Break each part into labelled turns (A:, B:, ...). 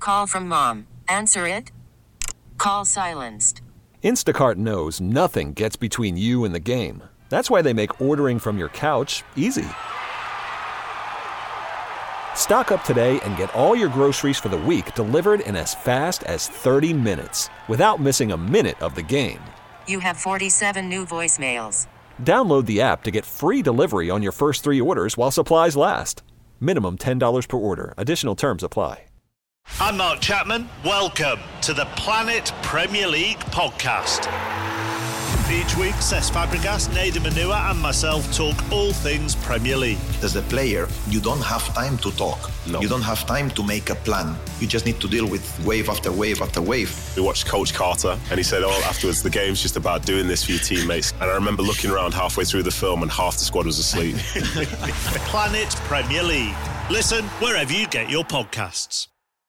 A: Call from mom. Answer it. Call silenced.
B: Instacart knows nothing gets between you and the game. That's why they make ordering from your couch easy. Stock up today and get all your groceries for the week delivered in as fast as 30 minutes without missing a minute of the game.
A: You have 47 new voicemails.
B: Download the app to get free delivery on your first 3 orders while supplies last. Minimum $10 per order. Additional terms apply.
C: I'm Mark Chapman. Welcome to the Planet Premier League podcast. Each week, Cesc Fabregas, Nader Manua and myself talk all things Premier League.
D: As a player, you don't have time to talk. No. You don't have time to make a plan. You just need to deal with wave after wave after wave.
E: We watched Coach Carter and he said, afterwards, the game's just about doing this for your teammates. And I remember looking around halfway through the film and half the squad was asleep.
C: Planet Premier League. Listen wherever you get your podcasts.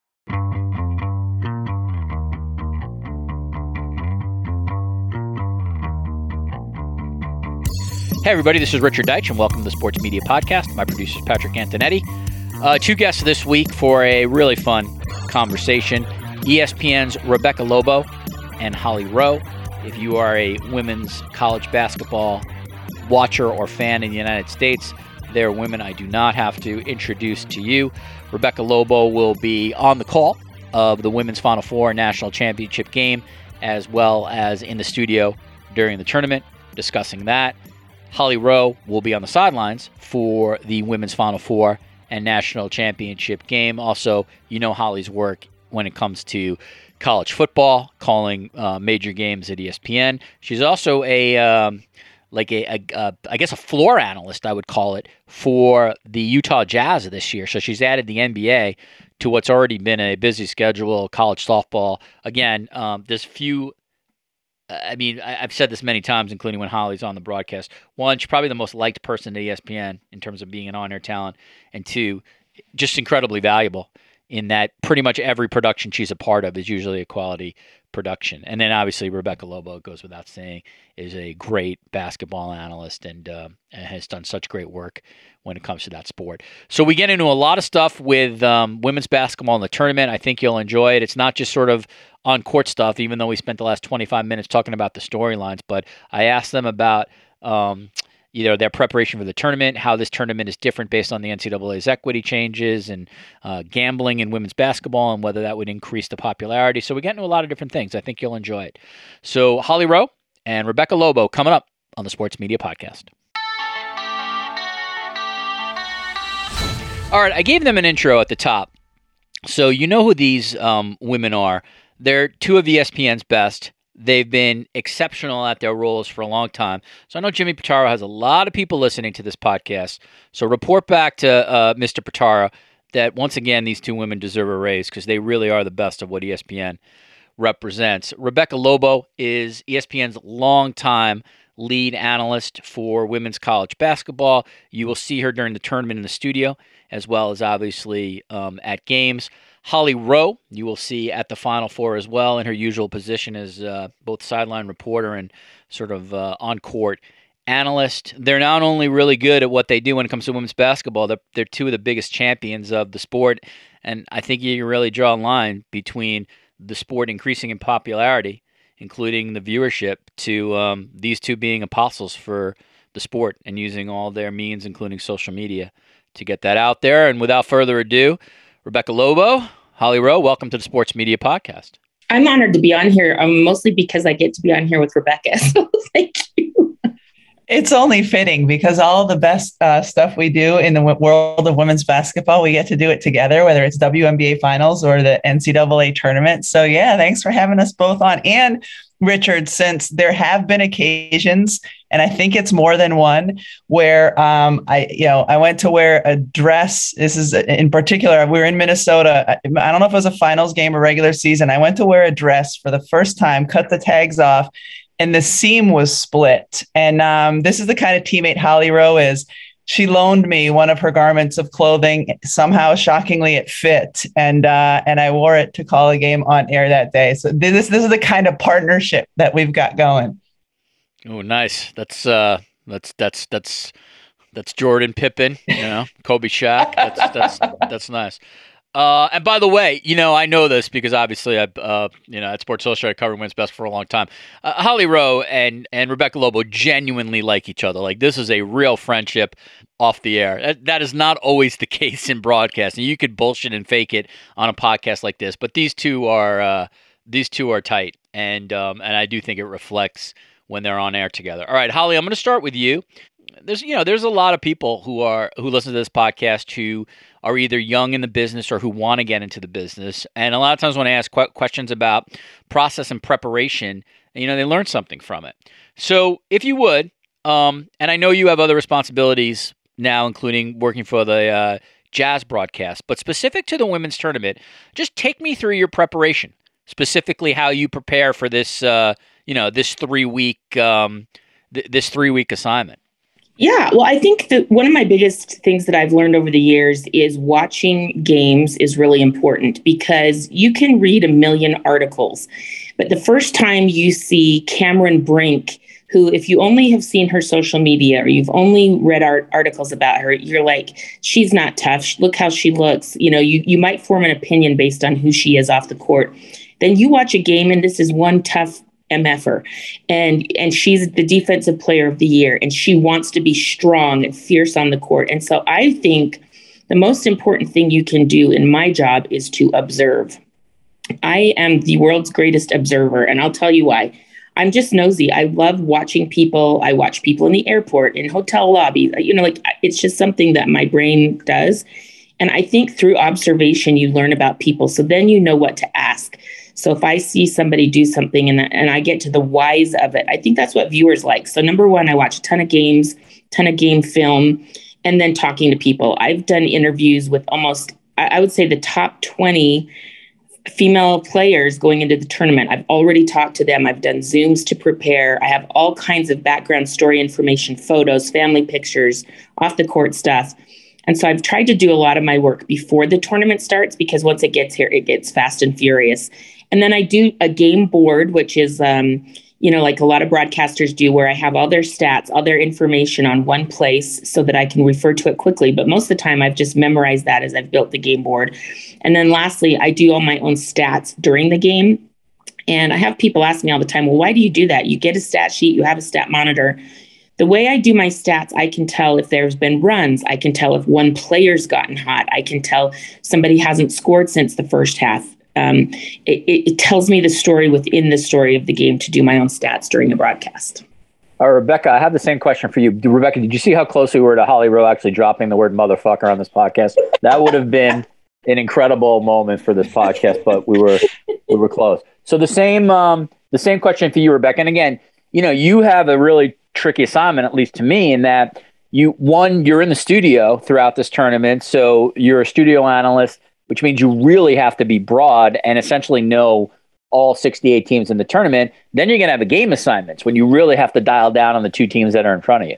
F: Hey everybody, this is Richard Deitch and welcome to the Sports Media Podcast. My producer is Patrick Antonetti. 2 guests this week for a really fun conversation. ESPN's Rebecca Lobo and Holly Rowe. If you are a women's college basketball watcher or fan in the United States, they're women I do not have to introduce to you. Rebecca Lobo will be on the call of the Women's Final Four National Championship game, as well as in the studio during the tournament, discussing that. Holly Rowe will be on the sidelines for the Women's Final Four and National Championship game. Also, you know Holly's work when it comes to college football, calling major games at ESPN. She's also I guess a floor analyst, I would call it, for the Utah Jazz this year. So she's added the NBA to what's already been a busy schedule, college softball. Again, there's few. I've said this many times, including when Holly's on the broadcast. One, she's probably the most liked person at ESPN in terms of being an on-air talent. And two, just incredibly valuable in that pretty much every production she's a part of is usually a quality production. And then obviously Rebecca Lobo, it goes without saying, is a great basketball analyst and has done such great work when it comes to that sport. So we get into a lot of stuff with women's basketball in the tournament. I think you'll enjoy it. It's not just sort of on-court stuff, even though we spent the last 25 minutes talking about the storylines, but I asked them about either their preparation for the tournament, how this tournament is different based on the NCAA's equity changes, and gambling in women's basketball, and whether that would increase the popularity. So we get into a lot of different things. I think you'll enjoy it. So Holly Rowe and Rebecca Lobo coming up on the Sports Media Podcast. All right, I gave them an intro at the top. So you know who these women are. They're two of ESPN's best. They've been exceptional at their roles for a long time. So I know Jimmy Pitaro has a lot of people listening to this podcast. So report back to Mr. Pitaro that, once again, these two women deserve a raise because they really are the best of what ESPN represents. Rebecca Lobo is ESPN's longtime lead analyst for women's college basketball. You will see her during the tournament in the studio, as well as obviously at games. Holly Rowe, you will see at the Final Four as well in her usual position as both sideline reporter and sort of on-court analyst. They're not only really good at what they do when it comes to women's basketball, they're two of the biggest champions of the sport, and I think you can really draw a line between the sport increasing in popularity, including the viewership, to these two being apostles for the sport and using all their means, including social media, to get that out there. And without further ado, Rebecca Lobo, Holly Rowe, welcome to the Sports Media Podcast.
G: I'm honored to be on here, mostly because I get to be on here with Rebecca. So thank you.
H: It's only fitting because all the best stuff we do in the world of women's basketball, we get to do it together, whether it's WNBA finals or the NCAA tournament. So yeah, thanks for having us both on. And Richard, since there have been occasions, and I think it's more than one, where I went to wear a dress. This is in particular, we were in Minnesota. I don't know if it was a finals game or regular season. I went to wear a dress for the first time, cut the tags off, and the seam was split. And this is the kind of teammate Holly Rowe is. She loaned me one of her garments of clothing. Somehow, shockingly, it fit, and I wore it to call a game on air that day. So this is the kind of partnership that we've got going.
F: Oh, nice. That's Jordan Pippen, Kobe Shaq. That's nice. And by the way, I know this because obviously I've, at Sports Illustrated covering Women's Best for a long time. Holly Rowe and Rebecca Lobo genuinely like each other. Like, this is a real friendship off the air. That is not always the case in broadcasting. You could bullshit and fake it on a podcast like this, but these two are tight, and I do think it reflects when they're on air together. All right, Holly, I'm going to start with you. There's a lot of people who listen to this podcast who are either young in the business or who want to get into the business. And a lot of times when I ask questions about process and preparation, they learn something from it. So if you would, and I know you have other responsibilities now, including working for the Jazz broadcast, but specific to the women's tournament, just take me through your preparation, specifically how you prepare for this, this 3-week assignment.
G: Yeah, well, I think that one of my biggest things that I've learned over the years is watching games is really important, because you can read a million articles, but the first time you see Cameron Brink, who, if you only have seen her social media or you've only read articles about her, you're like, she's not tough. Look how she looks. You might form an opinion based on who she is off the court. Then you watch a game and this is one tough MFer, and she's the defensive player of the year, and she wants to be strong and fierce on the court. And so I think the most important thing you can do in my job is to observe. I am the world's greatest observer, and I'll tell you why. I'm just nosy. I love watching people. I watch people in the airport, in hotel lobbies. It's just something that my brain does. And I think through observation, you learn about people. So then you know what to ask. So if I see somebody do something and I get to the whys of it, I think that's what viewers like. So number one, I watch a ton of games, ton of game film, and then talking to people. I've done interviews with almost, I would say, the top 20 female players going into the tournament. I've already talked to them. I've done Zooms to prepare. I have all kinds of background story information, photos, family pictures, off the court stuff. And so I've tried to do a lot of my work before the tournament starts, because once it gets here, it gets fast and furious. And then I do a game board, which is, like a lot of broadcasters do, where I have all their stats, all their information on one place so that I can refer to it quickly. But most of the time, I've just memorized that as I've built the game board. And then lastly, I do all my own stats during the game. And I have people ask me all the time, well, why do you do that? You get a stat sheet, you have a stat monitor. The way I do my stats, I can tell if there's been runs. I can tell if one player's gotten hot. I can tell somebody hasn't scored since the first half. It tells me the story within the story of the game to do my own stats during the broadcast.
F: Rebecca, I have the same question for you. Rebecca, did you see how close we were to Holly Rowe actually dropping the word motherfucker on this podcast? That would have been an incredible moment for this podcast, but we were close. So the same question for you, Rebecca. And again, you have a really tricky assignment, at least to me, in that you're in the studio throughout this tournament, so you're a studio analyst, which means you really have to be broad and essentially know all 68 teams in the tournament. Then you're going to have a game assignments when you really have to dial down on the two teams that are in front of you.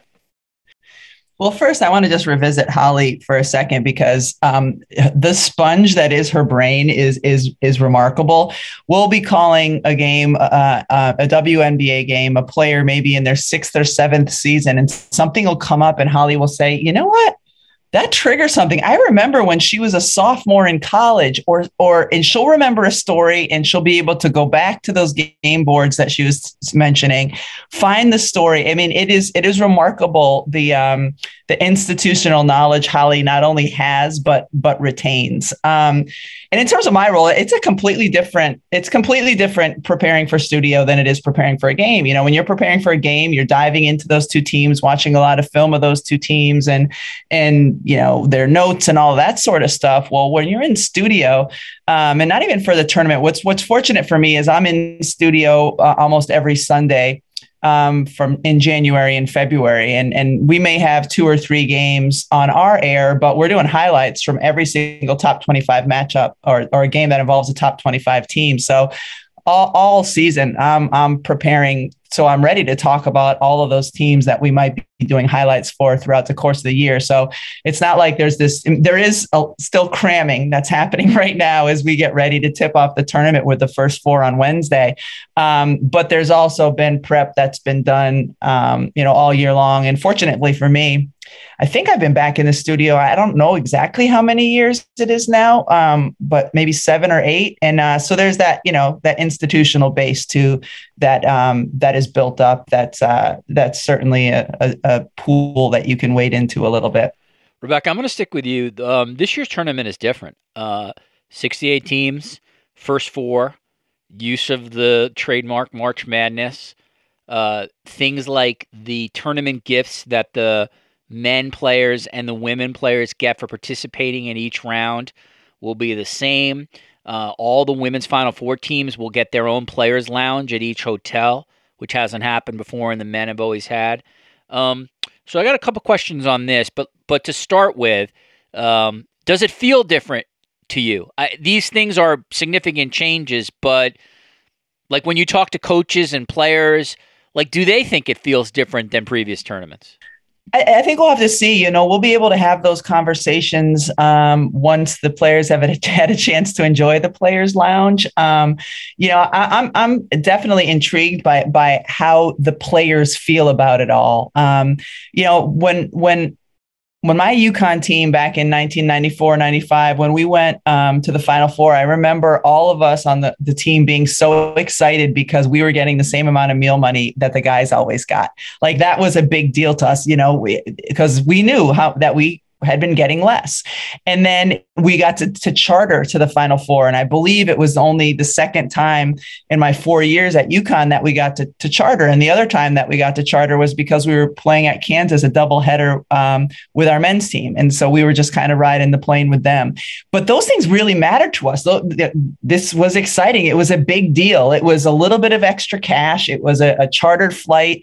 H: Well, first, I want to just revisit Holly for a second, because the sponge that is her brain is remarkable. We'll be calling a game, a WNBA game, a player maybe in their 6th or 7th season, and something will come up and Holly will say, you know what? That triggers something. I remember when she was a sophomore in college, and she'll remember a story, and she'll be able to go back to those game boards that she was mentioning, find the story. I mean, it is remarkable the institutional knowledge Holly not only has but retains. And in terms of my role, it's completely different preparing for studio than it is preparing for a game. When you're preparing for a game, you're diving into those two teams, watching a lot of film of those two teams and their notes and all that sort of stuff. Well, when you're in studio, and not even for the tournament, what's fortunate for me is I'm in studio almost every Sunday from in January and February. And we may have 2 or 3 games on our air, but we're doing highlights from every single top 25 matchup or a game that involves a top 25 team. So all season, I'm preparing. So I'm ready to talk about all of those teams that we might be doing highlights for throughout the course of the year. So it's not like there is still cramming that's happening right now as we get ready to tip off the tournament with the first 4 on Wednesday. But there's also been prep that's been done, all year long. And fortunately for me, I think I've been back in the studio. I don't know exactly how many years it is now, but maybe 7 or 8. And so there's that, that institutional base too, that is built up. That's certainly a pool that you can wade into a little bit.
F: Rebecca, I'm going to stick with you. This year's tournament is different. 68 teams, first 4, use of the trademark March Madness, things like the tournament gifts that the men players and the women players get for participating in each round will be the same. All the women's Final Four teams will get their own players' lounge at each hotel, which hasn't happened before, and the men have always had. So I got a couple questions on this, but to start with, does it feel different to you? These things are significant changes, but like when you talk to coaches and players, like do they think it feels different than previous tournaments?
H: I think we'll have to see. We'll be able to have those conversations once the players have had a chance to enjoy the Players Lounge. I'm definitely intrigued by how the players feel about it all. When my UConn team back in 1994-95, when we went to the Final Four, I remember all of us on the team being so excited because we were getting the same amount of meal money that the guys always got. Like that was a big deal to us, because we knew that we had been getting less. And then we got to charter to the Final Four. And I believe it was only the second time in my 4 years at UConn that we got to charter. And the other time that we got to charter was because we were playing at Kansas, a doubleheader with our men's team. And so we were just kind of riding the plane with them. But those things really mattered to us. This was exciting. It was a big deal. It was a little bit of extra cash. It was a chartered flight.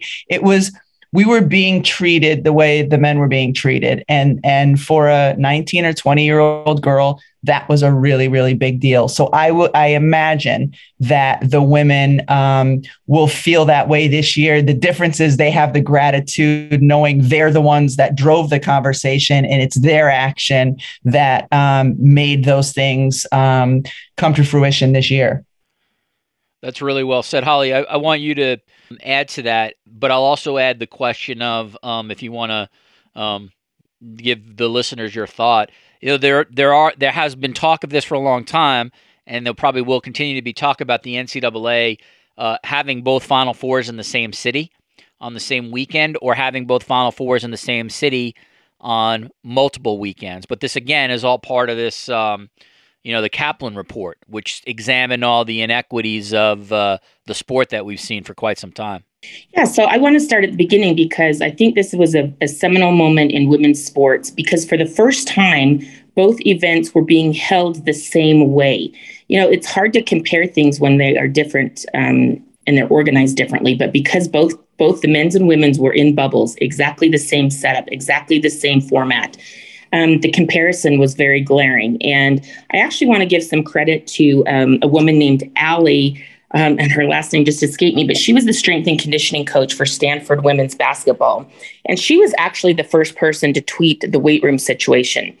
H: We were being treated the way the men were being treated. And for a 19 or 20-year-old girl, that was a really, really big deal. So I imagine that the women will feel that way this year. The difference is they have the gratitude knowing they're the ones that drove the conversation, and it's their action that made those things come to fruition this year.
F: That's really well said. Holly, I want you to add to that, but I'll also add the question of if you want to give the listeners your thought. There has been talk of this for a long time, and there probably will continue to be talk about the NCAA having both Final Fours in the same city on the same weekend, or having both Final Fours in the same city on multiple weekends. But this again is all part of this. The Kaplan report, which examined all the inequities of the sport that we've seen for quite some time.
G: Yeah, so I want to start at the beginning because I think this was a seminal moment in women's sports, because for the first time, both events were being held the same way. It's hard to compare things when they are different and they're organized differently, but because both the men's and women's were in bubbles, exactly the same setup, exactly the same format, the comparison was very glaring. And I actually want to give some credit to a woman named Allie, and her last name just escaped me, but she was the strength and conditioning coach for Stanford women's basketball. And she was actually the first person to tweet the weight room situation.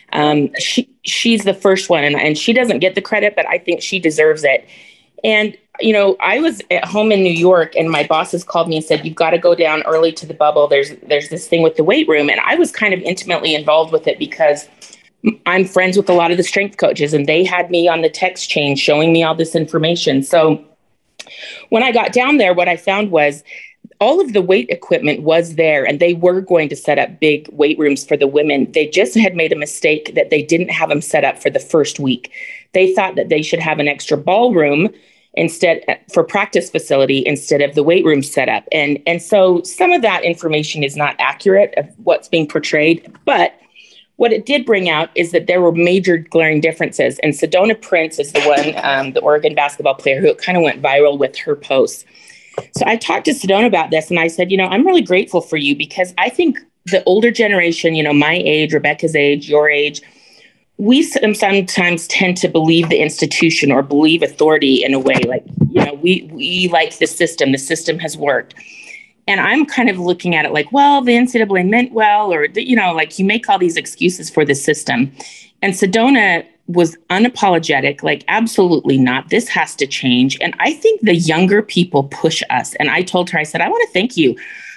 G: She's the first one, and she doesn't get the credit, but I think she deserves it. And I was at home in New York, and my bosses called me and said, "You've got to go down early to the bubble. There's this thing with the weight room." And I was kind of intimately involved with it because I'm friends with a lot of the strength coaches, and they had me on the text chain showing me all this information. So when I got down there, what I found was all of the weight equipment was there, and they were going to set up big weight rooms for the women. They just had made a mistake that they didn't have them set up for the first week. They thought that they should have an extra ballroom instead for practice facility instead of the weight room setup. And so some of that information is not accurate of what's being portrayed, but what it did bring out is that there were major glaring differences. And Sedona Prince is the one, the Oregon basketball player, who kind of went viral with her posts. So I talked to Sedona about this, and I said, I'm really grateful for you, because I think the older generation, my age, Rebecca's age, your age, we sometimes tend to believe the institution or believe authority in a way like, we like the system has worked. And I'm kind of looking at it like, well, the NCAA meant well, or, like you make all these excuses for the system. And Sedona was unapologetic, like, absolutely not. This has to change. And I think the younger people push us. And I told her, I said, I want to thank you.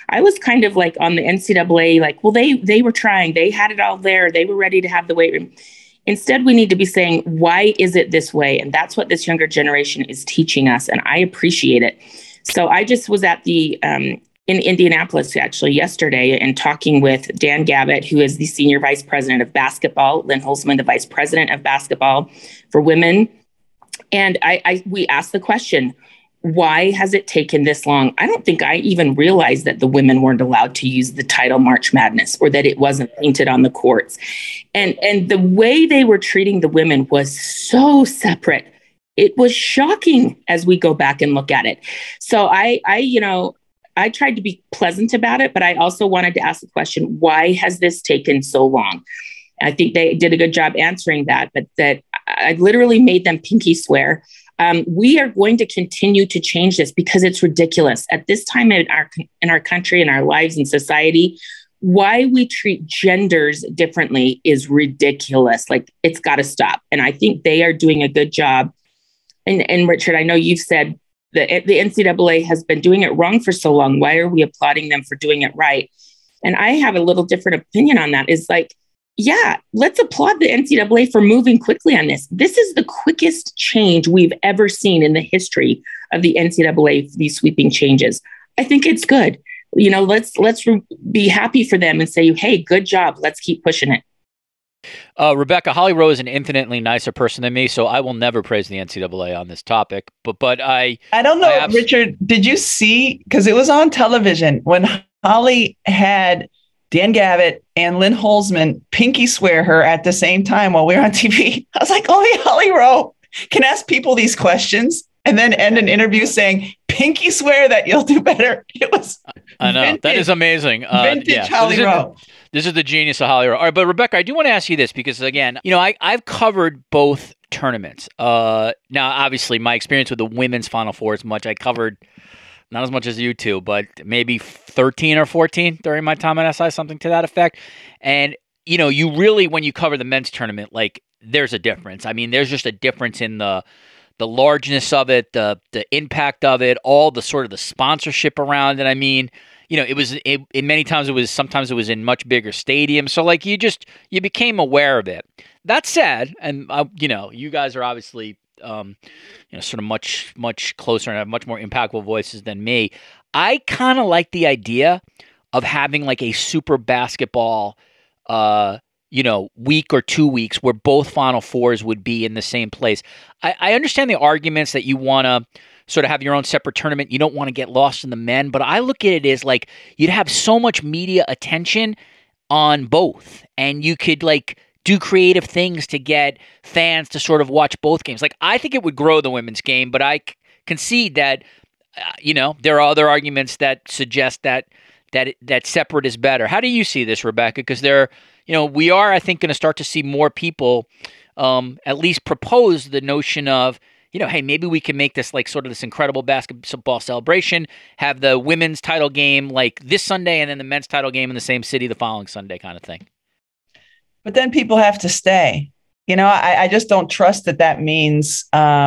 G: I was kind of like on the NCAA, like, well, they were trying, they had it all there, they were ready to have the weight room. Instead, we need to be saying, why is it this way? And that's what this younger generation is teaching us. And I appreciate it. So I just was at the in Indianapolis actually yesterday and talking with Dan Gavitt, who is the senior vice president of basketball, Lynn Holzman, the vice president of basketball for women. And we asked the question, why has it taken this long? I don't think I even realized that the women weren't allowed to use the title March Madness, or that it wasn't painted on the courts. And the way they were treating the women was so separate. It was shocking as we go back and look at it. So I tried to be pleasant about it, but I also wanted to ask the question, why has this taken so long? I think they did a good job answering that, but that I literally made them pinky swear. We are going to continue to change this because it's ridiculous. At this time in our country, in our lives and society, why we treat genders differently is ridiculous. Like, it's got to stop. And I think they are doing a good job. And Richard, I know you've said that the NCAA has been doing it wrong for so long. Why are we applauding them for doing it right? And I have a little different opinion on that. Is like, yeah, let's applaud the NCAA for moving quickly on this. This is the quickest change we've ever seen in the history of the NCAA, these sweeping changes. I think it's good. Let's be happy for them and say, hey, good job. Let's keep pushing it.
F: Rebecca, Holly Rowe is an infinitely nicer person than me, so I will never praise the NCAA on this topic. But I
H: don't know, Richard, did you see, because it was on television, when Holly had Dan Gavitt and Lynn Holzman pinky swear her at the same time while we were on TV. I was like, only Holly Rowe can ask people these questions and then end an interview saying, pinky swear that you'll do better. It was
F: I know.
H: vintage,
F: that is amazing.
H: Vintage Holly Rowe.
F: This is the genius of Holly Rowe. All right, but Rebecca, I do want to ask you this because, again, I've covered both tournaments. Now, obviously, my experience with the women's Final Four is much. I covered not as much as you two, but maybe 13 or 14 during my time at SI, something to that effect. And, you really, when you cover the men's tournament, like, there's a difference. I mean, there's just a difference in the largeness of it, the impact of it, all the sort of the sponsorship around it. I mean, sometimes it was in much bigger stadiums. So like you became aware of it. That said, and you guys are obviously, sort of much, much closer and have much more impactful voices than me. I kind of like the idea of having like a super basketball, week or 2 weeks where both Final Fours would be in the same place. I understand the arguments that you want to sort of have your own separate tournament. You don't want to get lost in the men, but I look at it as like you'd have so much media attention on both, and you could like do creative things to get fans to sort of watch both games. Like, I think it would grow the women's game, but I concede that, there are other arguments that suggest that separate is better. How do you see this, Rebecca? Because we are, I think, going to start to see more people at least propose the notion of, hey, maybe we can make this like sort of this incredible basketball celebration, have the women's title game like this Sunday and then the men's title game in the same city the following Sunday kind of thing.
H: But then people have to stay. I just don't trust that means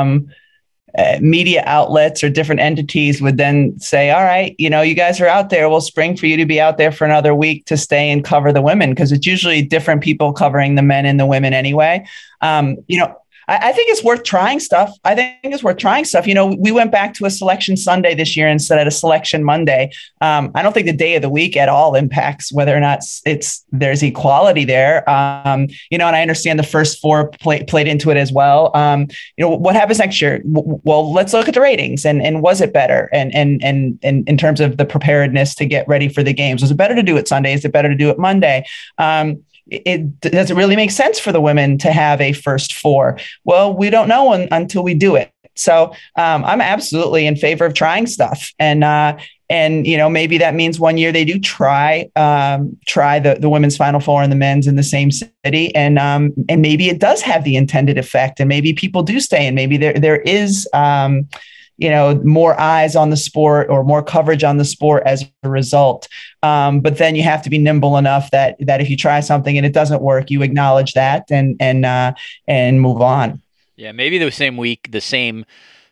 H: media outlets or different entities would then say, all right, you guys are out there. We'll spring for you to be out there for another week to stay and cover the women, because it's usually different people covering the men and the women anyway. I think it's worth trying stuff. We went back to a selection Sunday this year instead of a selection Monday. I don't think the day of the week at all impacts whether or not there's equality there. And I understand the first four played into it as well. What happens next year? Well, let's look at the ratings and was it better? And in terms of the preparedness to get ready for the games, was it better to do it Sunday? Is it better to do it Monday? Does it really make sense for the women to have a first four? Well, we don't know until we do it. So I'm absolutely in favor of trying stuff. And maybe that means one year they do try the women's Final Four and the men's in the same city. And maybe it does have the intended effect, and maybe people do stay, and maybe there is more eyes on the sport or more coverage on the sport as a result. But then you have to be nimble enough that if you try something and it doesn't work, you acknowledge that and move on.
F: Yeah, maybe the same week, the same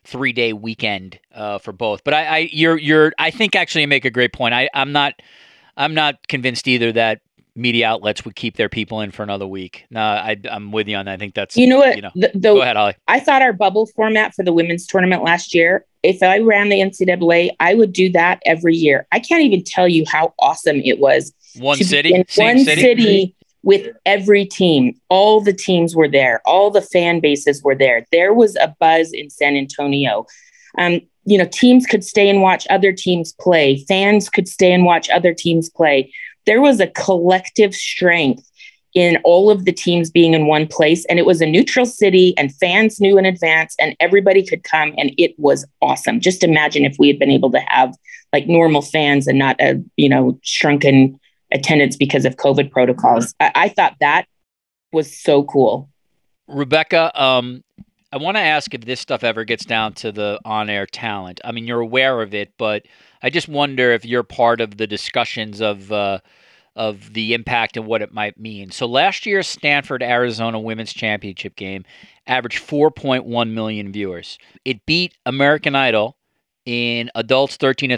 F: 3-day weekend for both. But I think actually you make a great point. I'm not convinced either that media outlets would keep their people in for another week. No, I'm with you on that. I think that's,
G: you know what,
F: go ahead, Holly.
G: I thought our bubble format for the women's tournament last year, if I ran the NCAA, I would do that every year. I can't even tell you how awesome it was.
F: One
G: to
F: city,
G: be in
F: same
G: one
F: city?
G: city with every team. All the teams were there. All the fan bases were there. There was a buzz in San Antonio. Teams could stay and watch other teams play. Fans could stay and watch other teams play. There was a collective strength in all of the teams being in one place, and it was a neutral city, and fans knew in advance, and everybody could come, and it was awesome. Just imagine if we had been able to have like normal fans and not a shrunken attendance because of COVID protocols. I thought that was so cool.
F: Rebecca, I want to ask if this stuff ever gets down to the on-air talent. I mean, you're aware of it, but I just wonder if you're part of the discussions of the impact and what it might mean. So last year's Stanford-Arizona Women's Championship game averaged 4.1 million viewers. It beat American Idol in adults 18 to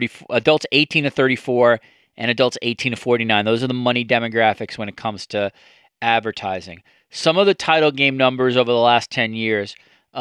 F: 34, and adults 18 to 49. Those are the money demographics when it comes to advertising. Some of the title game numbers over the last 10 years,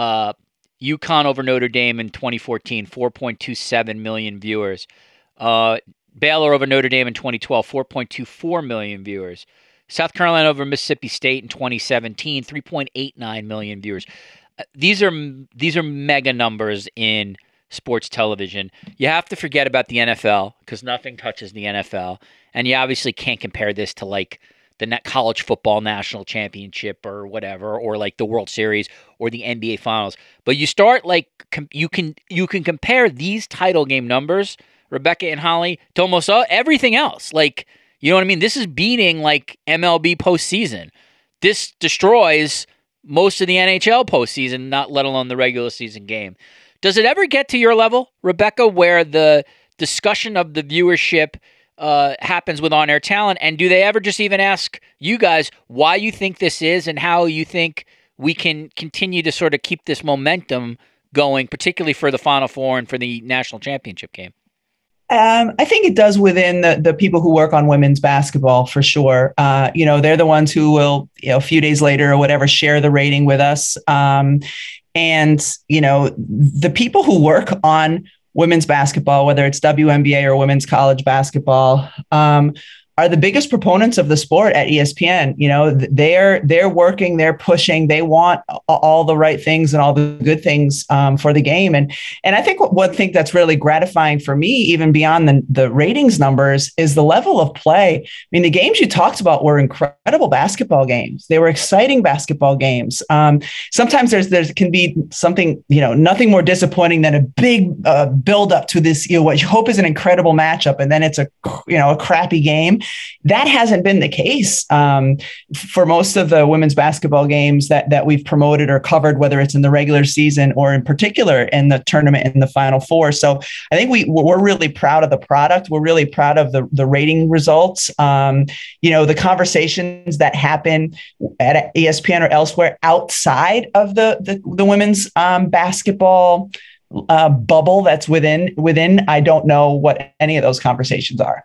F: UConn over Notre Dame in 2014, 4.27 million viewers. Baylor over Notre Dame in 2012, 4.24 million viewers. South Carolina over Mississippi State in 2017, 3.89 million viewers. These are mega numbers in sports television. You have to forget about the NFL because nothing touches the NFL, and you obviously can't compare this to like the college football national championship or whatever, or like the World Series or the NBA Finals. But you start like you can compare these title game numbers, Rebecca and Holly, to almost everything else. Like, you know what I mean? This is beating like MLB postseason. This destroys most of the NHL postseason, not let alone the regular season game. Does it ever get to your level, Rebecca, where the discussion of the viewership happens with on-air talent? And do they ever just even ask you guys why you think this is and how you think we can continue to sort of keep this momentum going, particularly for the Final Four and for the national championship game?
H: I think it does within the people who work on women's basketball for sure. They're the ones who will, a few days later or whatever, share the rating with us. And the people who work on women's basketball, whether it's WNBA or women's college basketball, are the biggest proponents of the sport at ESPN. They're working, they're pushing, they want all the right things and all the good things for the game. And I think one thing that's really gratifying for me, even beyond the ratings numbers, is the level of play. I mean, the games you talked about were incredible basketball games. They were exciting basketball games. Sometimes there can be something, nothing more disappointing than a big build up to this, what you hope is an incredible matchup, and then it's a crappy game. That hasn't been the case for most of the women's basketball games that we've promoted or covered, whether it's in the regular season or in particular in the tournament in the Final Four. So I think we're really proud of the product. We're really proud of the rating results. The conversations that happen at ESPN or elsewhere outside of the women's basketball bubble that's within. I don't know what any of those conversations are.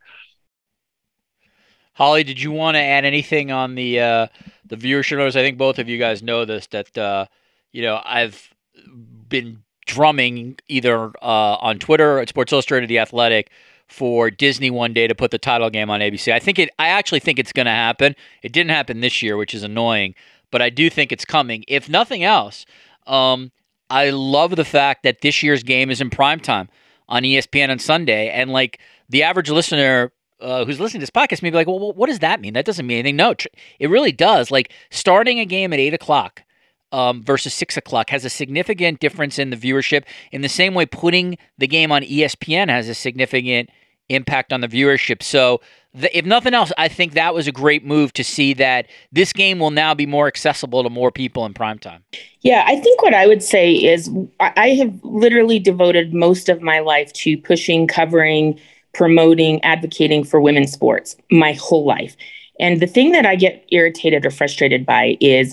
F: Holly, did you want to add anything on the viewership numbers? I think both of you guys know this, that I've been drumming either on Twitter at Sports Illustrated, The Athletic, for Disney one day to put the title game on ABC. I actually think it's going to happen. It didn't happen this year, which is annoying, but I do think it's coming. If nothing else, I love the fact that this year's game is in primetime on ESPN on Sunday, and like the average listener who's listening to this podcast may be like, well, what does that mean? That doesn't mean anything. No, it really does. Like, starting a game at 8 o'clock versus 6 o'clock has a significant difference in the viewership. In the same way, putting the game on ESPN has a significant impact on the viewership. So if nothing else, I think that was a great move to see that this game will now be more accessible to more people in primetime.
G: Yeah, I think what I would say is I have literally devoted most of my life to pushing, covering, promoting, advocating for women's sports my whole life. And the thing that I get irritated or frustrated by is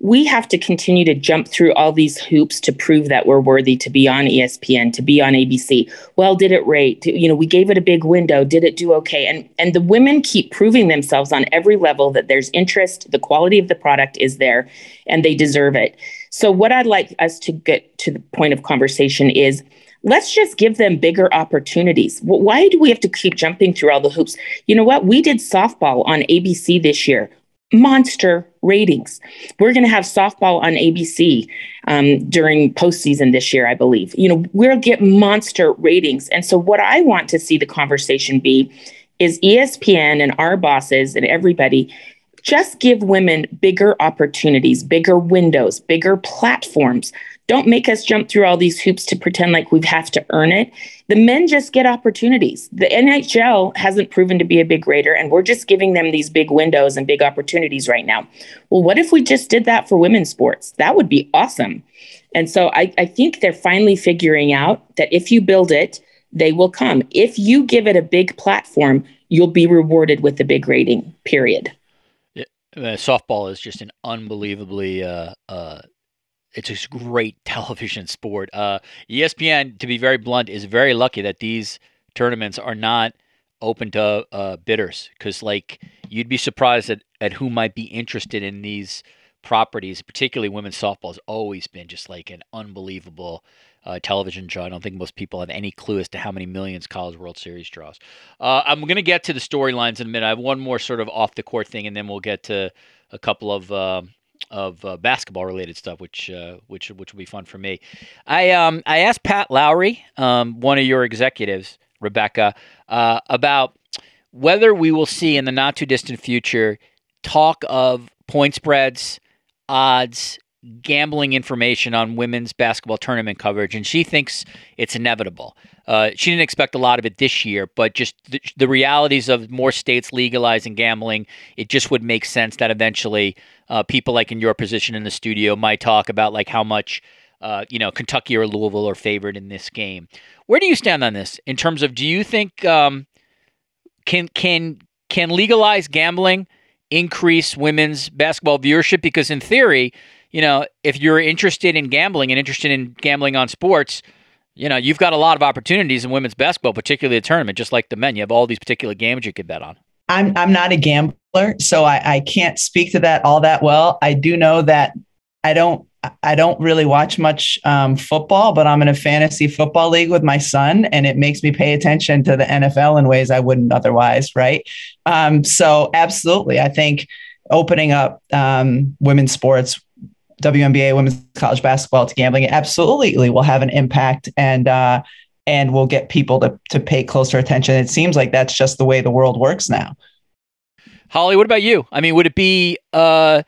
G: we have to continue to jump through all these hoops to prove that we're worthy to be on ESPN, to be on ABC. Well, did it rate? We gave it a big window. Did it do okay? And the women keep proving themselves on every level that there's interest, the quality of the product is there, and they deserve it. So what I'd like us to get to the point of conversation is, let's just give them bigger opportunities. Why do we have to keep jumping through all the hoops? You know what? We did softball on ABC this year. Monster ratings. We're going to have softball on ABC during postseason this year, I believe. We'll get monster ratings. And so what I want to see the conversation be is ESPN and our bosses and everybody just give women bigger opportunities, bigger windows, bigger platforms. Don't make us jump through all these hoops to pretend like we have to earn it. The men just get opportunities. The NHL hasn't proven to be a big rater, and we're just giving them these big windows and big opportunities right now. Well, what if we just did that for women's sports? That would be awesome. And so I think they're finally figuring out that if you build it, they will come. If you give it a big platform, you'll be rewarded with a big rating, period.
F: Yeah, softball is just an unbelievably it's a great television sport. ESPN, to be very blunt, is very lucky that these tournaments are not open to bidders, because you'd be surprised at who might be interested in these properties. Particularly women's softball has always been just an unbelievable television show. I don't think most people have any clue as to how many millions College World Series draws. I'm going to get to the storylines in a minute. I have one more sort of off the court thing, and then we'll get to a couple of basketball related stuff, which will be fun for me. I asked Pat Lowry, one of your executives, Rebecca, about whether we will see in the not too distant future talk of point spreads, odds, gambling information on women's basketball tournament coverage, and she thinks it's inevitable. She didn't expect a lot of it this year, but just the realities of more states legalizing gambling, it just would make sense that eventually people in your position in the studio might talk about how much Kentucky or Louisville are favored in this game. Where do you stand on this in terms of, do you think can legalized gambling increase women's basketball viewership? Because in theory, if you're interested in gambling and interested in gambling on sports, you've got a lot of opportunities in women's basketball, particularly the tournament, just like the men. You have all these particular games you could bet on.
H: I'm not a gambler, so I can't speak to that all that well. I do know that I don't really watch much football, but I'm in a fantasy football league with my son, and it makes me pay attention to the NFL in ways I wouldn't otherwise, right? So absolutely, I think opening up women's sports, WNBA, women's college basketball to gambling, it absolutely will have an impact and will get people to pay closer attention. It seems like that's just the way the world works now.
F: Holly, what about you? I mean, would it be, I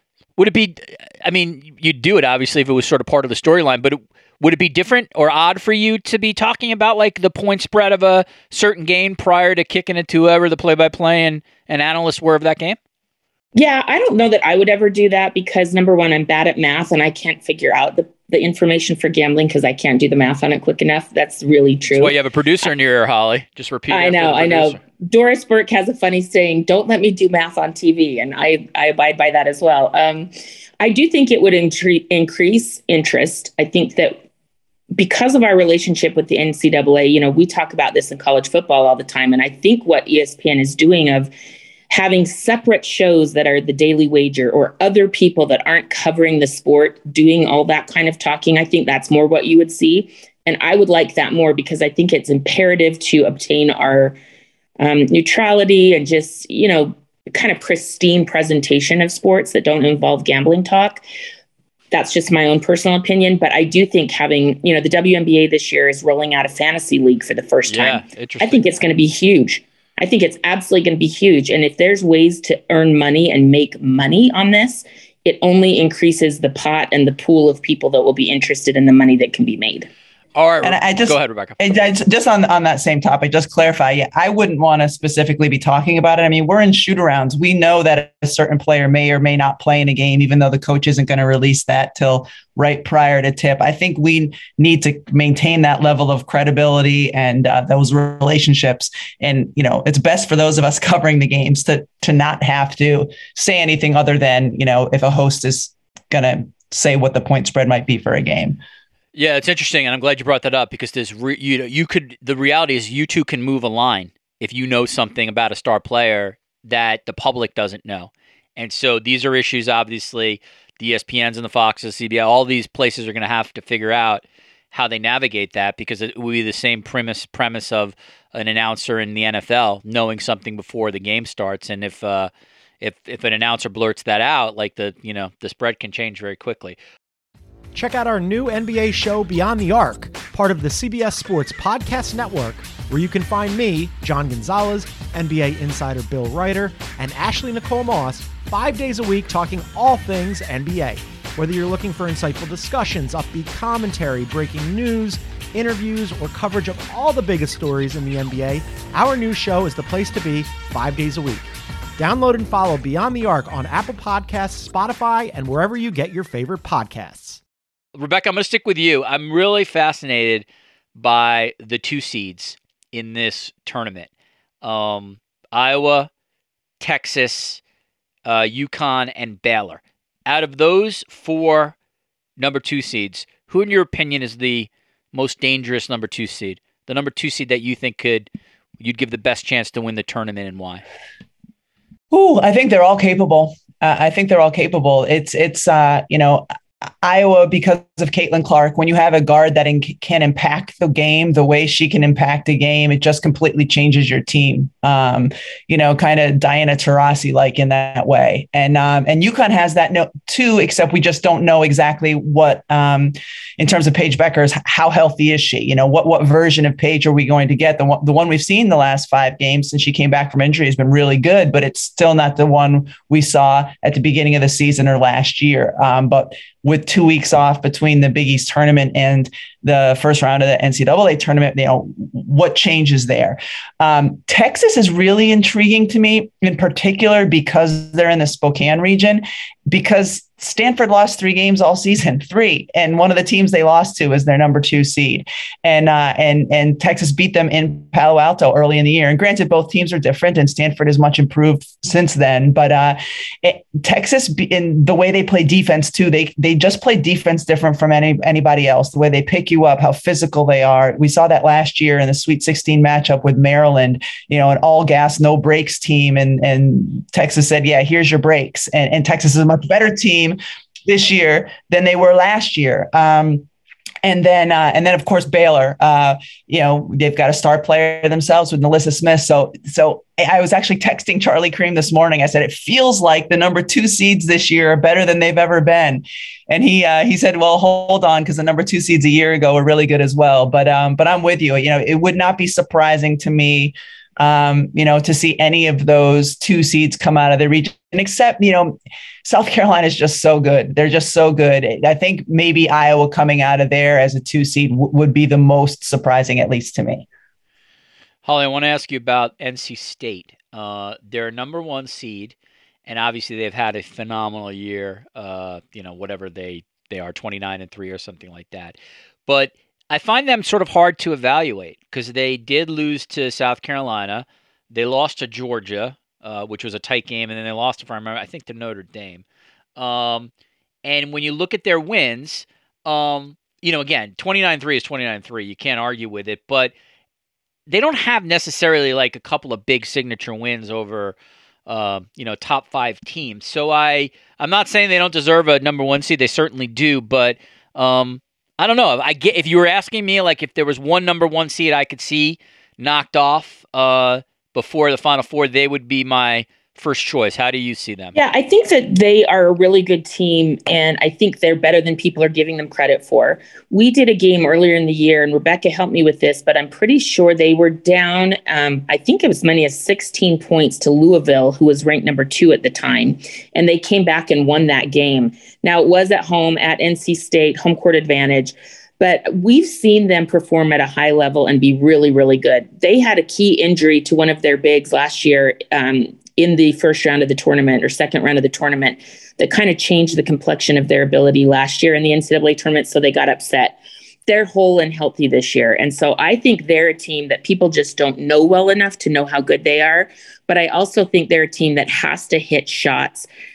F: mean, you'd do it obviously if it was sort of part of the storyline, but would it be different or odd for you to be talking about the point spread of a certain game prior to kicking it to whoever the play-by-play and analysts were of that game?
G: Yeah, I don't know that I would ever do that because, number one, I'm bad at math and I can't figure out the information for gambling because I can't do the math on it quick enough. That's really true.
F: That's why you have a producer in your ear, Holly. Just repeat it.
G: I know. Doris Burke has a funny saying, don't let me do math on TV. And I abide by that as well. I do think it would increase interest. I think that because of our relationship with the NCAA, we talk about this in college football all the time. And I think what ESPN is doing of having separate shows that are the Daily Wager or other people that aren't covering the sport doing all that kind of talking, I think that's more what you would see. And I would like that more because I think it's imperative to obtain our neutrality and just, kind of pristine presentation of sports that don't involve gambling talk. That's just my own personal opinion. But I do think having, the WNBA this year is rolling out a fantasy league for the first time. I think it's going to be huge. I think it's absolutely going to be huge. And if there's ways to earn money and make money on this, it only increases the pot and the pool of people that will be interested in the money that can be made.
F: All right. And go ahead, Rebecca.
H: Just on that same topic, just clarify. Yeah, I wouldn't want to specifically be talking about it. I mean, we're in shoot-arounds. We know that a certain player may or may not play in a game, even though the coach isn't going to release that till right prior to tip. I think we need to maintain that level of credibility and those relationships. And, it's best for those of us covering the games to not have to say anything other than, if a host is going to say what the point spread might be for a game.
F: Yeah, it's interesting, and I'm glad you brought that up because there's the reality is you two can move a line if you know something about a star player that the public doesn't know. And so these are issues, obviously, the ESPNs and the Foxes, CBS, all these places are going to have to figure out how they navigate that, because it will be the same premise of an announcer in the NFL knowing something before the game starts. And if an announcer blurts that out, like the spread can change very quickly.
I: Check out our new NBA show, Beyond the Arc, part of the CBS Sports Podcast Network, where you can find me, John Gonzalez, NBA insider Bill Ryder, and Ashley Nicole Moss 5 days a week talking all things NBA. Whether you're looking for insightful discussions, upbeat commentary, breaking news, interviews, or coverage of all the biggest stories in the NBA, our new show is the place to be 5 days a week. Download and follow Beyond the Arc on Apple Podcasts, Spotify, and wherever you get your favorite podcasts.
F: Rebecca, I'm going to stick with you. I'm really fascinated by the 2 seeds in this tournament. Iowa, Texas, UConn, and Baylor. Out of those 4 number 2 seeds, who in your opinion is the most dangerous number 2 seed? The number 2 seed that you think you'd give the best chance to win the tournament, and why?
H: I think they're all capable. It's Iowa, because of Caitlin Clark, when you have a guard that can impact the game the way she can impact a game, it just completely changes your team. Kind of Diana Taurasi like in that way. And UConn has that too, except we just don't know exactly what, in terms of Paige Bueckers, how healthy is she? What version of Paige are we going to get? The one we've seen the last 5 games since she came back from injury has been really good, but it's still not the one we saw at the beginning of the season or last year. But with 2 weeks off between the Big East tournament and the first round of the NCAA tournament, what changes there? Texas is really intriguing to me, in particular because they're in the Spokane region, because Stanford lost 3 games all season, 3, and one of the teams they lost to is their number 2 seed, and Texas beat them in Palo Alto early in the year. And granted, both teams are different, and Stanford has much improved since then. But Texas, in the way they play defense too, they just play defense different from anybody else. The way they pick you up, how physical they are. We saw that last year in the Sweet 16 matchup with Maryland. An all gas, no breaks team, and Texas said, "Yeah, here's your breaks." And Texas is a much better team this year than they were last year. And then of course Baylor, they've got a star player themselves with NaLyssa Smith. So I was actually texting Charlie Cream this morning. I said, it feels like the number 2 seeds this year are better than they've ever been. And he said, well, hold on, because the number 2 seeds a year ago were really good as well. But I'm with you. It would not be surprising to me, to see any of those 2 seeds come out of the region, except, South Carolina is just so good. They're just so good. I think maybe Iowa coming out of there as a 2 seed would be the most surprising, at least to me.
F: Holly, I want to ask you about NC State. They're a number 1 seed, and obviously they've had a phenomenal year. Whatever they are, 29-3 or something like that. But I find them sort of hard to evaluate because they did lose to South Carolina. They lost to Georgia, which was a tight game, and then they lost, if I remember, I think to Notre Dame. And when you look at their wins, again, 29-3 is 29-3. You can't argue with it, but they don't have necessarily like a couple of big signature wins over, top 5 teams. So I'm not saying they don't deserve a number 1 seed. They certainly do, but I don't know. If you were asking me, like, if there was one number 1 seed I could see knocked off before the Final Four, they would be my first choice. How do you see them?
G: Yeah, I think that they are a really good team, and I think they're better than people are giving them credit for. We did a game earlier in the year, and Rebecca helped me with this, but I'm pretty sure they were down, I think it was as many as 16 points to Louisville, who was ranked number 2 at the time, and they came back and won that game. Now, it was at home at NC State, home court advantage, but we've seen them perform at a high level and be really, really good. They had a key injury to one of their bigs last year, in the first round of the tournament or second round of the tournament that kind of changed the complexion of their ability last year in the NCAA tournament. So they got upset. They're whole and healthy this year. And so I think they're a team that people just don't know well enough to know how good they are. But I also think they're a team that has to hit shots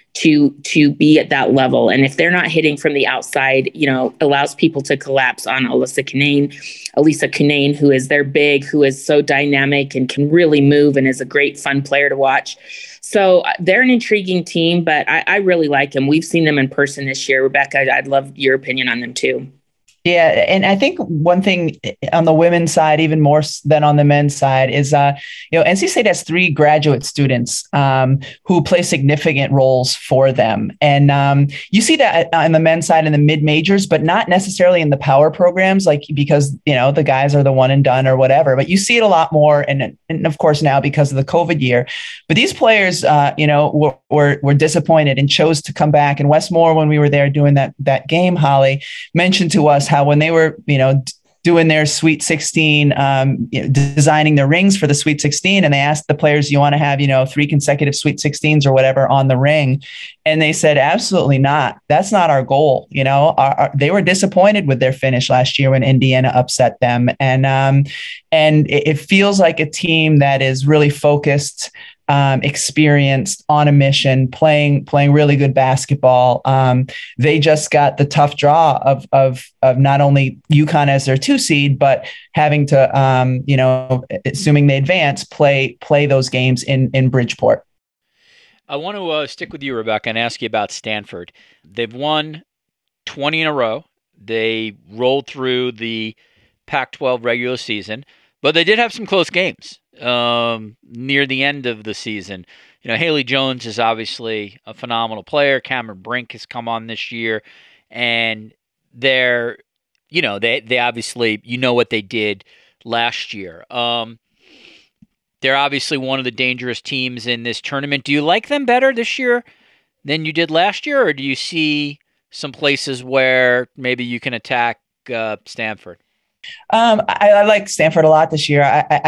G: to be at that level. And if they're not hitting from the outside, allows people to collapse on Elisa Cunane, who is their big, who is so dynamic and can really move and is a great fun player to watch. So they're an intriguing team, but I really like them. We've seen them in person this year. Rebecca, I'd love your opinion on them too.
H: Yeah. And I think one thing on the women's side, even more than on the men's side, is, NC State has 3 graduate students who play significant roles for them. And you see that on the men's side in the mid-majors, but not necessarily in the power programs, because, the guys are the one and done or whatever. But you see it a lot more. And of course, now because of the COVID year. But these players, were disappointed and chose to come back. And Wes Moore, when we were there doing that game, Holly, mentioned to us how when they were, doing their Sweet 16, designing their rings for the Sweet 16, and they asked the players, you want to have, 3 consecutive Sweet 16s or whatever on the ring? And they said, absolutely not. That's not our goal. They were disappointed with their finish last year when Indiana upset them. And it feels like a team that is really focused, experienced, on a mission, playing really good basketball. They just got the tough draw of not only UConn as their 2 seed, but having to, assuming they advance, play those games in Bridgeport.
F: I want to stick with you, Rebecca, and ask you about Stanford. They've won 20 in a row. They rolled through the Pac-12 regular season, but they did have some close games near the end of the season. Haley Jones is obviously a phenomenal player. Cameron Brink has come on this year, and they're, they obviously, what they did last year. They're obviously one of the dangerous teams in this tournament. Do you like them better this year than you did last year, or do you see some places where maybe you can attack Stanford?
H: I like Stanford a lot this year.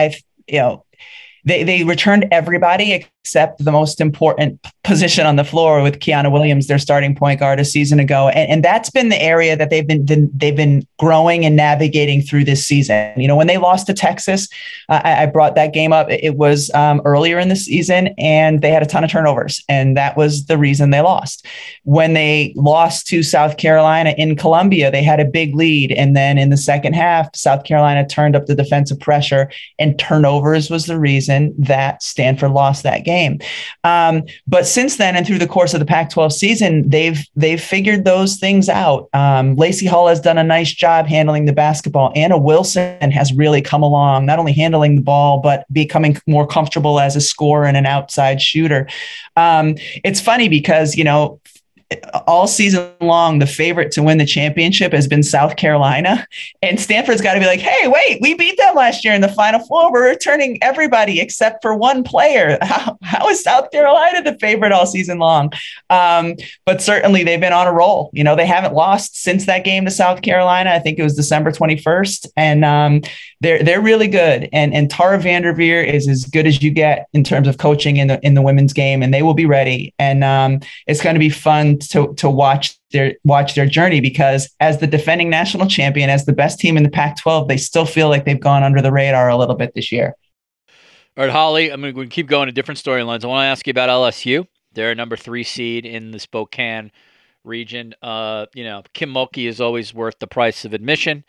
H: They returned everybody except the most important position on the floor with Kiana Williams, their starting point guard, a season ago. And that's been the area that they've been growing and navigating through this season. When they lost to Texas, I brought that game up. It was earlier in the season, and they had a ton of turnovers, and that was the reason they lost. When they lost to South Carolina in Columbia, they had a big lead. And then in the second half, South Carolina turned up the defensive pressure, and turnovers was the reason that Stanford lost that game. But since then, and through the course of the Pac-12 season, they've figured those things out. Lacey Hall has done a nice job handling the basketball. Anna Wilson has really come along, not only handling the ball, but becoming more comfortable as a scorer and an outside shooter. It's funny because, all season long, the favorite to win the championship has been South Carolina, and Stanford's got to be like, hey, wait, we beat them last year in the Final Four. We're returning everybody except for one player. How is South Carolina the favorite all season long? But certainly they've been on a roll. They haven't lost since that game to South Carolina. I think it was December 21st, and they're really good. And Tara Vanderveer is as good as you get in terms of coaching in the women's game, and they will be ready. And it's going to be fun to watch their journey, because as the defending national champion, as the best team in the Pac-12, they still feel like they've gone under the radar a little bit this year.
F: All right, Holly, I'm going to keep going to different storylines. I want to ask you about LSU. They're a number 3 seed in the Spokane region. Kim Mulkey is always worth the price of admission.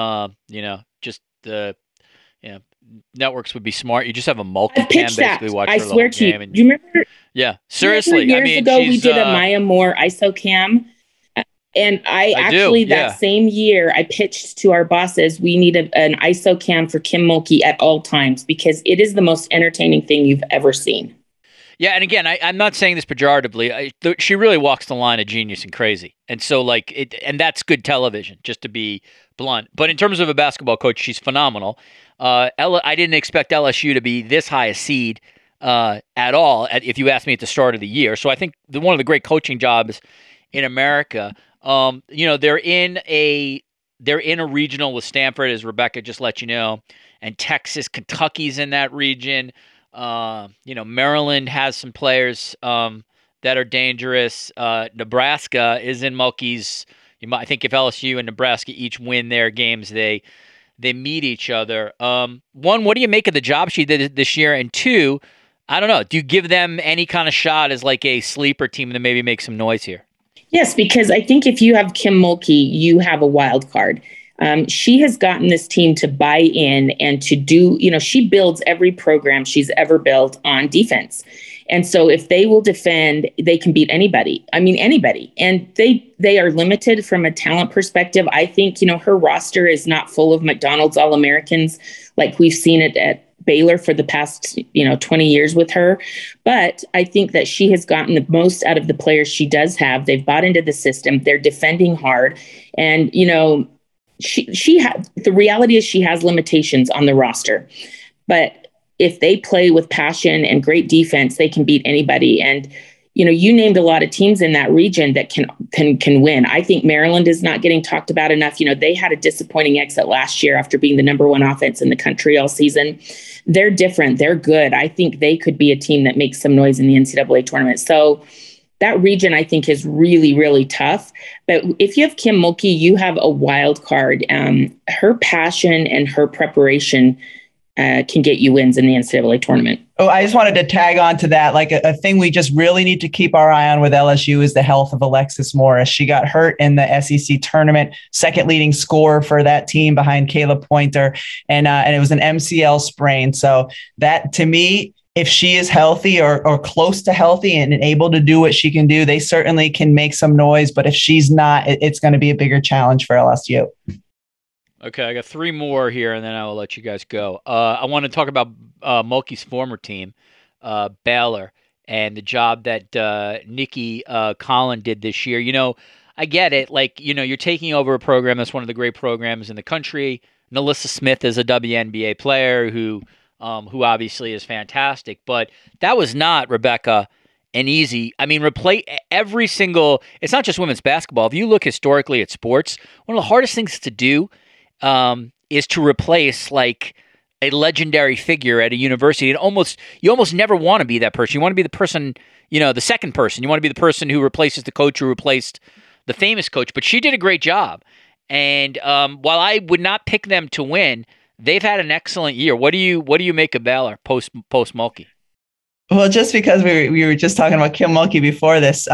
F: Networks would be smart. You just have a Mulkey cam basically watch her
G: swear to
F: game.
G: You. Do you remember?
F: Yeah, seriously.
G: Years ago, we did a Maya Moore ISO cam. And that same year, I pitched to our bosses, we need an ISO cam for Kim Mulkey at all times, because it is the most entertaining thing you've ever seen.
F: Yeah, and again, I'm not saying this pejoratively. She really walks the line of genius and crazy. And so, and that's good television, just to be blunt. But in terms of a basketball coach, she's phenomenal. I didn't expect LSU to be this high a seed at all, if you asked me at the start of the year. So I think one of the great coaching jobs in America. They're in a regional with Stanford, as Rebecca just let you know, and Texas, Kentucky's in that region. Maryland has some players that are dangerous. Nebraska is in Mulkey's. I think if LSU and Nebraska each win their games, they meet each other. One, what do you make of the job she did this year? And two, I don't know. Do you give them any kind of shot as like a sleeper team that maybe make some noise here?
G: Yes, because I think if you have Kim Mulkey, you have a wild card. She has gotten this team to buy in and to do, she builds every program she's ever built on defense. And so if they will defend, they can beat anybody. I mean, anybody. And they are limited from a talent perspective. I think, her roster is not full of McDonald's All-Americans like we've seen it at Baylor for the past, 20 years with her. But I think that she has gotten the most out of the players she does have. They've bought into the system. They're defending hard. And, the reality is she has limitations on the roster. But if they play with passion and great defense, they can beat anybody. And, you named a lot of teams in that region that can win. I think Maryland is not getting talked about enough. They had a disappointing exit last year after being the number one offense in the country all season. They're different. They're good. I think they could be a team that makes some noise in the NCAA tournament. So that region, I think, is really, really tough. But if you have Kim Mulkey, you have a wild card. Her passion and her preparation can get you wins in the NCAA tournament.
H: Oh, I just wanted to tag on to that. Like a thing we just really need to keep our eye on with LSU is the health of Alexis Morris. She got hurt in the SEC tournament, second leading scorer for that team behind Kayla Pointer. And it was an MCL sprain. So that, to me, if she is healthy or close to healthy and able to do what she can do, they certainly can make some noise. But if she's not, it's going to be a bigger challenge for LSU.
F: Okay, I got three more here, and then I will let you guys go. I want to talk about Mulkey's former team, Baylor, and the job that Nikki Collin did this year. I get it. Like, you're taking over a program that's one of the great programs in the country. NaLyssa Smith is a WNBA player who obviously is fantastic, but that was not, Rebecca, an easy. I mean, every single. It's not just women's basketball. If you look historically at sports, one of the hardest things to do is to replace like a legendary figure at a university. You almost never want to be that person. You want to be the person, the second person. You want to be the person who replaces the coach who replaced the famous coach. But she did a great job. And while I would not pick them to win, they've had an excellent year. What do you make of Baylor post Mulkey?
H: Well, just because we were just talking about Kim Mulkey before this,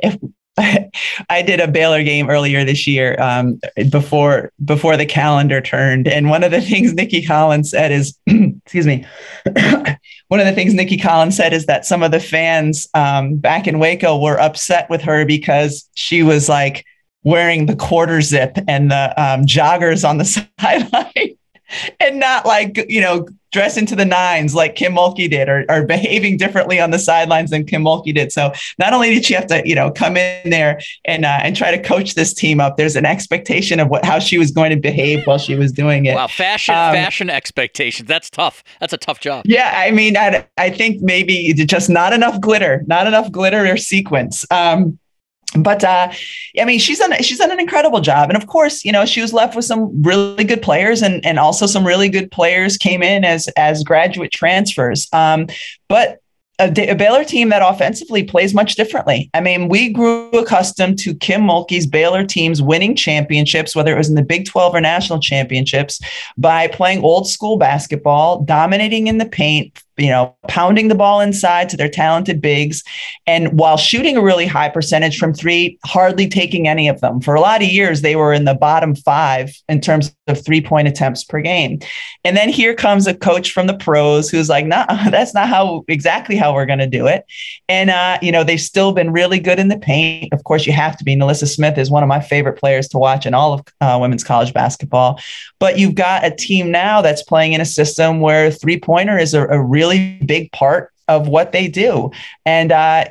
H: I did a Baylor game earlier this year before the calendar turned. And one of the things Nikki Collin said is, excuse me, one of the things Nikki Collin said is that some of the fans back in Waco were upset with her because she was like wearing the quarter zip and the joggers on the sideline and not like, dressing to the nines like Kim Mulkey did or behaving differently on the sidelines than Kim Mulkey did. So not only did she have to, come in there and try to coach this team up, there's an expectation of how she was going to behave while she was doing it.
F: Wow. Fashion expectations. That's tough. That's a tough job.
H: Yeah. I mean, I think maybe just not enough glitter or sequence. But I mean, she's done an incredible job. And of course, she was left with some really good players and also some really good players came in as graduate transfers. But a Baylor team that offensively plays much differently. I mean, we grew accustomed to Kim Mulkey's Baylor teams winning championships, whether it was in the Big 12 or national championships, by playing old school basketball, dominating in the paint, pounding the ball inside to their talented bigs. And while shooting a really high percentage from three, hardly taking any of them. For a lot of years, they were in the bottom 5 in terms of 3-point attempts per game. And then here comes a coach from the pros who's like, nah, that's not exactly how we're going to do it. And, they've still been really good in the paint. Of course, you have to be. NaLyssa Smith is one of my favorite players to watch in all of women's college basketball. But you've got a team now that's playing in a system where three-pointer is a really big part of what they do. And,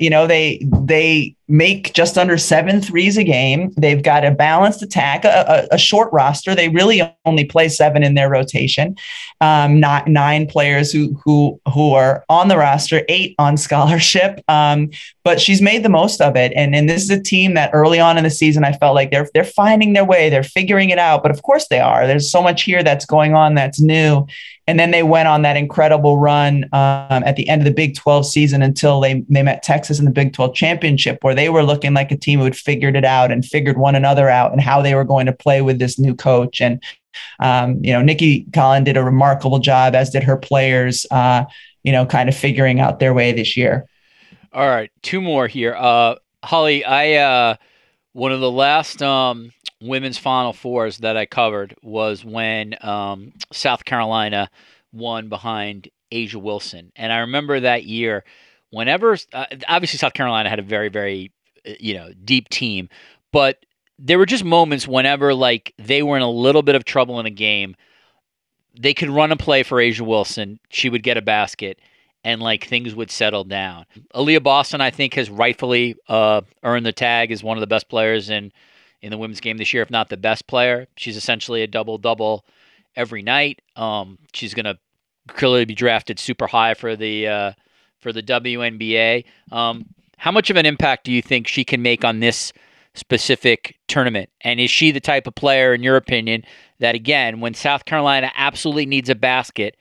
H: they make just under 7 threes a game. They've got a balanced attack, a short roster. They really only play 7 in their rotation. Not 9 players who are on the roster, 8 on scholarship. But she's made the most of it. And this is a team that early on in the season, I felt like they're finding their way. They're figuring it out. But of course they are. There's so much here that's going on that's new. And then they went on that incredible run at the end of the Big 12 season until they met Texas in the Big 12 championship, where they were looking like a team who had figured it out and figured one another out and how they were going to play with this new coach. And, Nikki Collin did a remarkable job, as did her players. kind of figuring out their way this year.
F: All right, two more here. Holly, one of the last women's Final Fours that I covered was when South Carolina won behind Asia Wilson. And I remember that year, whenever obviously South Carolina had a very, very deep team, but there were just moments whenever like they were in a little bit of trouble in a game, they could run a play for Asia Wilson, she would get a basket, and like things would settle down. Aaliyah Boston, I think, has rightfully earned the tag as one of the best players in the women's game this year, if not the best player. She's essentially a double-double every night. She's going to clearly be drafted super high for the WNBA. How much of an impact do you think she can make on this specific tournament? And is she the type of player, in your opinion, that, again, when South Carolina absolutely needs a basket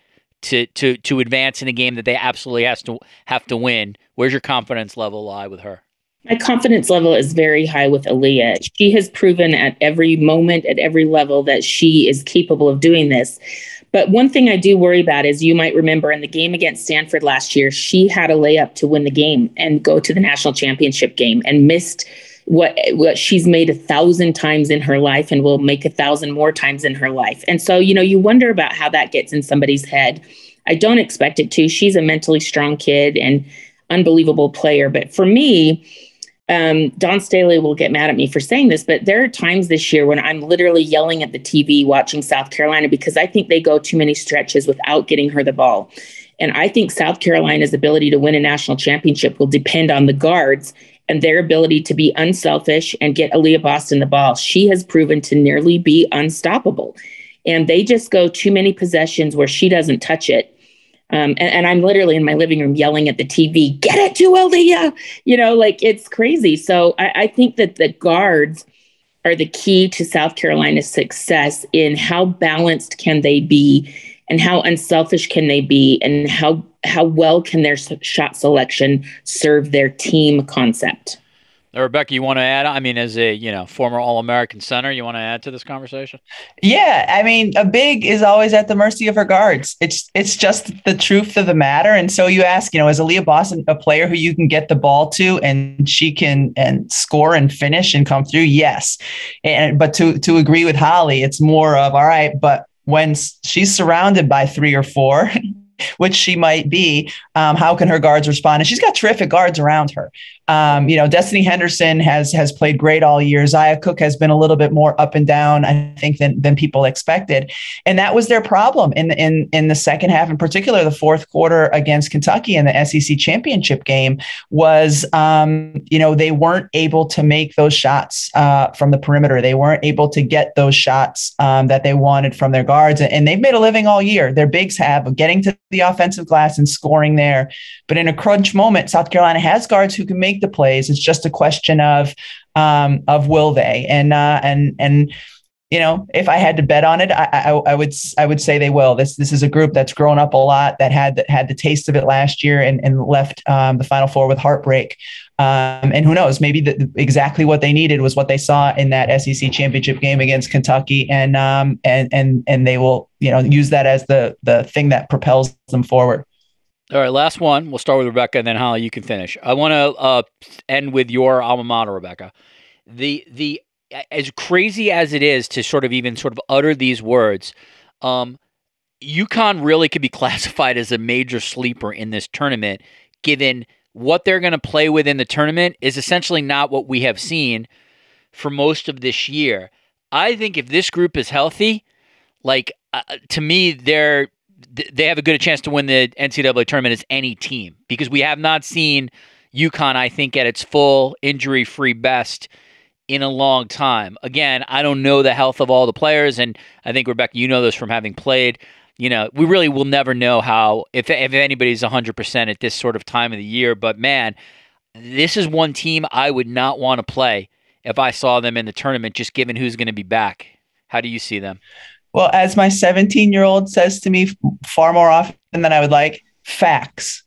F: to advance in a game that they absolutely have to win, where's your confidence level lie with her?
G: My confidence level is very high with Aaliyah. She has proven at every moment, at every level, that she is capable of doing this. But one thing I do worry about is, you might remember in the game against Stanford last year, she had a layup to win the game and go to the national championship game and missed what she's made 1,000 times in her life and will make 1,000 more times in her life. And so, you wonder about how that gets in somebody's head. I don't expect it to. She's a mentally strong kid and unbelievable player. But for me, Dawn Staley will get mad at me for saying this, but there are times this year when I'm literally yelling at the TV watching South Carolina because I think they go too many stretches without getting her the ball. And I think South Carolina's ability to win a national championship will depend on the guards and their ability to be unselfish and get Aaliyah Boston the ball. She has proven to nearly be unstoppable. And they just go too many possessions where she doesn't touch it. And I'm literally in my living room yelling at the TV, get it to Aaliyah, it's crazy. So I think that the guards are the key to South Carolina's success in how balanced can they be and how unselfish can they be and how well can their shot selection serve their team concept.
F: Rebecca, you want to add? I mean, as a former All-American center, you want to add to this conversation?
H: Yeah, I mean, a big is always at the mercy of her guards. It's just the truth of the matter. And so you ask, is Aaliyah Boston a player who you can get the ball to and she can score and finish and come through? Yes, but to agree with Holly, it's more of, all right, but when she's surrounded by 3 or 4. Which she might be, how can her guards respond? And she's got terrific guards around her. Destiny Henderson has played great all year. Zia Cook has been a little bit more up and down, I think, than people expected. And that was their problem in the second half, in particular, the fourth quarter against Kentucky in the SEC championship game was, they weren't able to make those shots from the perimeter. They weren't able to get those shots that they wanted from their guards. And they've made a living all year. Their bigs have getting to the offensive glass and scoring there. But in a crunch moment, South Carolina has guards who can make the plays. It's just a question of will they? And if I had to bet on it, I would say they will. This is a group that's grown up a lot, that had the taste of it last year and left the Final Four with heartbreak. And who knows, maybe exactly what they needed was what they saw in that SEC championship game against Kentucky. And they will, use that as the thing that propels them forward.
F: All right, last one. We'll start with Rebecca, and then Holly, you can finish. I want to end with your alma mater, Rebecca. The as crazy as it is to sort of utter these words, UConn really could be classified as a major sleeper in this tournament, given what they're going to play with in the tournament is essentially not what we have seen for most of this year. I think if this group is healthy, to me, they have a good chance to win the NCAA tournament as any team, because we have not seen UConn, I think, at its full injury-free best in a long time. Again, I don't know the health of all the players, and I think, Rebecca, you know this from having played. We really will never know how, if anybody's 100% at this sort of time of the year. But, man, this is one team I would not want to play if I saw them in the tournament, just given who's going to be back. How do you see them?
H: Well, as my 17-year-old says to me far more often than I would like, facts.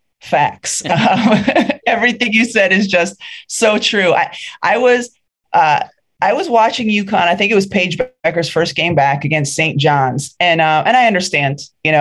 H: Everything you said is just so true. I I was watching UConn. I think it was Paige Becker's first game back against St. John's. And I understand,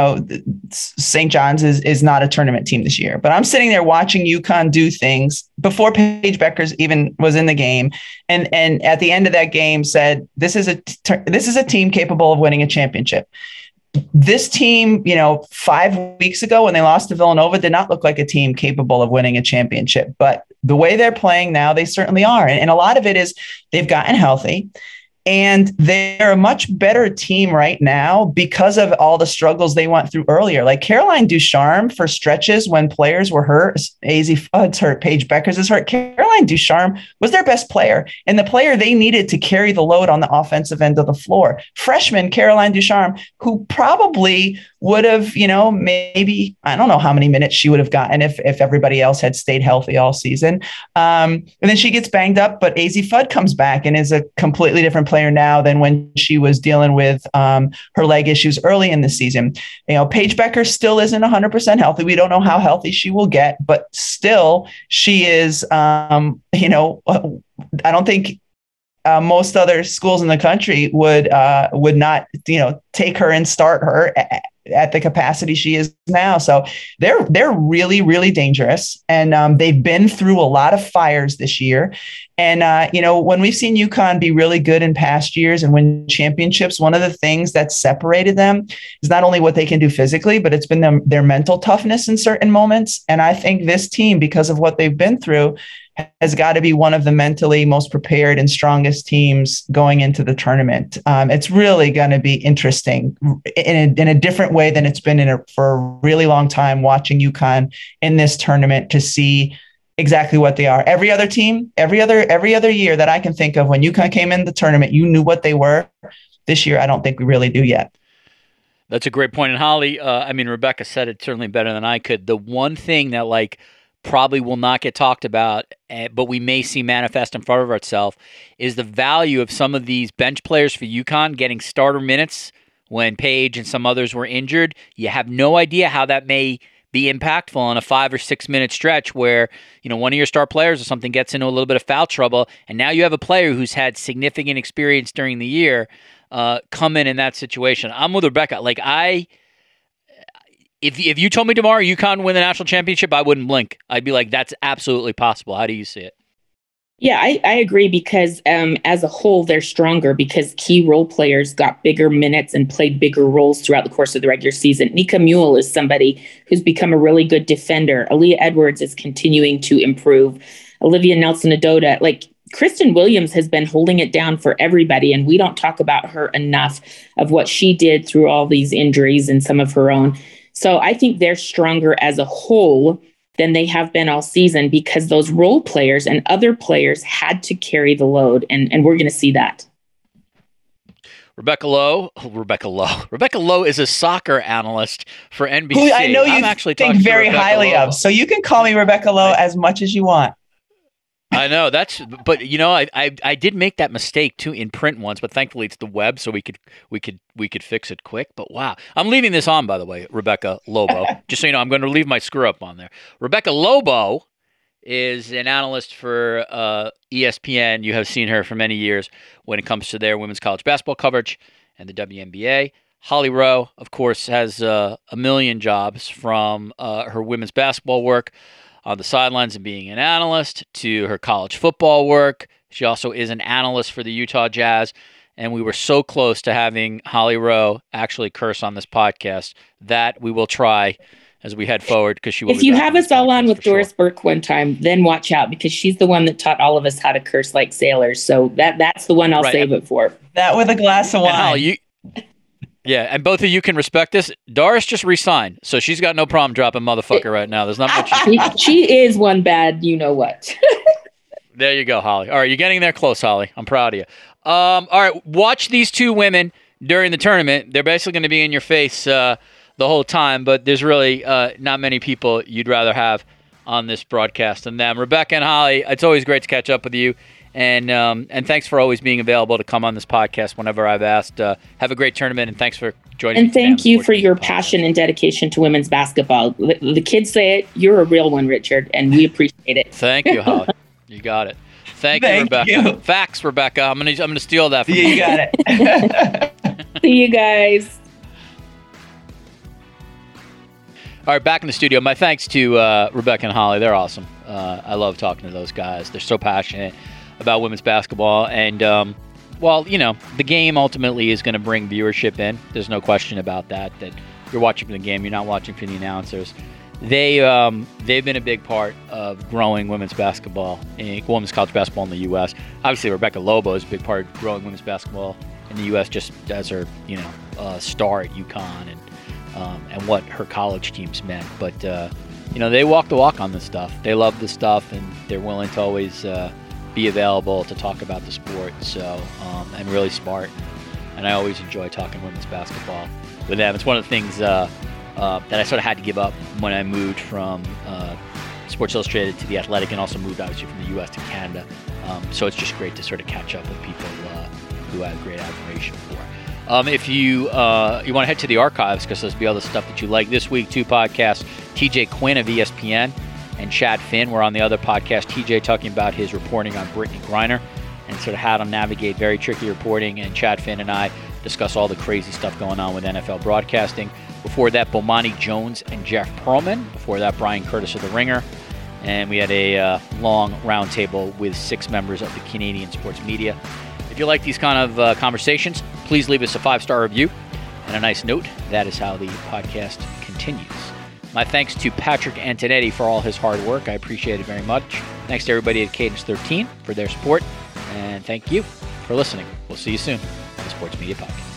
H: St. John's is not a tournament team this year, but I'm sitting there watching UConn do things before Paige Becker's even was in the game. And at the end of that game said, this is a team capable of winning a championship. This team, 5 weeks ago when they lost to Villanova, did not look like a team capable of winning a championship. But the way they're playing now, they certainly are. And a lot of it is they've gotten healthy. And they're a much better team right now because of all the struggles they went through earlier. Like Caroline Ducharme, for stretches when players were hurt, Azzi Fudd's hurt, Paige Becker's is hurt. Caroline Ducharme was their best player and the player they needed to carry the load on the offensive end of the floor. Freshman Caroline Ducharme, who probably would have, maybe, I don't know how many minutes she would have gotten if everybody else had stayed healthy all season. And then she gets banged up, but Azzi Fudd comes back and is a completely different player now than when she was dealing with her leg issues early in the season. Paige Becker still isn't 100% healthy. We don't know how healthy she will get, but still she is, I don't think most other schools in the country would not, take her and start her at the capacity she is now. So they're really, really dangerous. And they've been through a lot of fires this year. And, when we've seen UConn be really good in past years and win championships, one of the things that separated them is not only what they can do physically, but it's been their mental toughness in certain moments. And I think this team, because of what they've been through, has got to be one of the mentally most prepared and strongest teams going into the tournament. It's really going to be interesting in a different way than it's been for a really long time, watching UConn in this tournament to see exactly what they are. Every other team, every other year that I can think of, when UConn came in the tournament, you knew what they were. This year, I don't think we really do yet.
F: That's a great point. And Holly, Rebecca said it certainly better than I could. The one thing that probably will not get talked about, but we may see manifest in front of itself, is the value of some of these bench players for UConn getting starter minutes when Paige and some others were injured. You have no idea how that may be impactful on a 5 or 6 minute stretch where, one of your star players or something gets into a little bit of foul trouble, and now you have a player who's had significant experience during the year come in that situation. I'm with Rebecca. If you told me tomorrow UConn win the national championship, I wouldn't blink. I'd be like, that's absolutely possible. How do you see it?
G: Yeah, I agree because as a whole, they're stronger because key role players got bigger minutes and played bigger roles throughout the course of the regular season. Nika Mule is somebody who's become a really good defender. Aaliyah Edwards is continuing to improve. Olivia Nelson-Ododa, Kristen Williams has been holding it down for everybody, and we don't talk about her enough of what she did through all these injuries and some of her own. So I think they're stronger as a whole than they have been all season because those role players and other players had to carry the load, and we're going to see that.
F: Rebecca Lowe is a soccer analyst for NBC.
H: Who I know you think very highly of, so you can call me Rebecca Lowe as much as you want.
F: I know but I did make that mistake too in print once, but thankfully it's the web, so we could fix it quick. But wow, I'm leaving this on, by the way, Rebecca Lobo. Just so you know, I'm going to leave my screw up on there. Rebecca Lobo is an analyst for ESPN. You have seen her for many years when it comes to their women's college basketball coverage and the WNBA. Holly Rowe, of course, has a million jobs from her women's basketball work on the sidelines and being an analyst to her college football work. She also is an analyst for the Utah Jazz. And we were so close to having Holly Rowe actually curse on this podcast that we will try as we head forward because she will.
G: If you have us all on with Doris Burke one time, then watch out because she's the one that taught all of us how to curse like sailors. So that's the one I'll save it for.
H: That with a glass of wine.
F: Holly, yeah, and both of you can respect this. Doris just re-signed, so she's got no problem dropping motherfucker right now. There's not much.
G: She is one bad you-know-what.
F: There you go, Holly. All right, you're getting there close, Holly. I'm proud of you. All right, watch these two women during the tournament. They're basically going to be in your face the whole time, but there's really not many people you'd rather have on this broadcast than them. Rebecca and Holly, it's always great to catch up with you. And thanks for always being available to come on this podcast whenever I've asked. Have a great tournament, and thanks for joining.
G: And thank you for your passion and dedication to women's basketball. The kids say it. You're a real one, Richard, and we appreciate it.
F: Thank you, Holly. You got it. Thank you, Rebecca. Facts, Rebecca. I'm gonna steal that from you.
H: You got it.
G: See you guys.
F: All right, back in the studio. My thanks to Rebecca and Holly. They're awesome. I love talking to those guys. They're so passionate about women's basketball. And, the game ultimately is going to bring viewership in. There's no question about that you're watching for the game. You're not watching for the announcers. They've been a big part of growing women's basketball, women's college basketball in the U.S. Obviously, Rebecca Lobo is a big part of growing women's basketball in the U.S. just as her, star at UConn and what her college teams meant. But, they walk the walk on this stuff. They love this stuff, and they're willing to always be available to talk about the sport. So, and really smart. And I always enjoy talking women's basketball with them. It's one of the things that I sort of had to give up when I moved from Sports Illustrated to The Athletic, and also moved obviously from the U.S. to Canada. So it's just great to sort of catch up with people who I have great admiration for. If you want to head to the archives, because there's be other stuff that you like. This week, 2 podcasts, TJ Quinn of ESPN and Chad Finn were on the other podcast. TJ talking about his reporting on Brittany Griner and sort of how to navigate very tricky reporting. And Chad Finn and I discuss all the crazy stuff going on with NFL broadcasting. Before that, Bomani Jones and Jeff Pearlman. Before that, Brian Curtis of The Ringer. And we had a long roundtable with 6 members of the Canadian sports media. If you like these kind of conversations, please leave us a 5-star review and a nice note. That is how the podcast continues. My thanks to Patrick Antonetti for all his hard work. I appreciate it very much. Thanks to everybody at Cadence 13 for their support. And thank you for listening. We'll see you soon on the Sports Media Podcast.